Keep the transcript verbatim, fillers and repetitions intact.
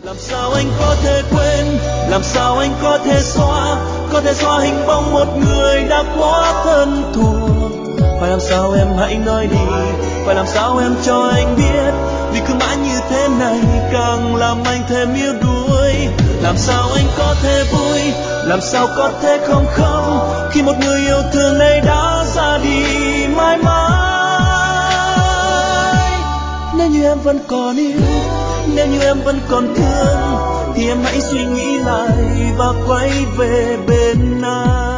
Làm sao anh có thể quên, làm sao anh có thể xóa, có thể xóa hình bóng một người đã quá thân thuộc. Phải làm sao em hãy nói đi, phải làm sao em cho anh biết, vì cứ mãi như thế này càng làm anh thêm yếu đuối. Làm sao anh có thể vui, làm sao có thể không khóc, khi một người yêu thương này đã ra đi mãi mãi. Nếu như em vẫn còn yêu, nếu như em vẫn còn thương, thì em hãy suy nghĩ lại và quay về bên anh.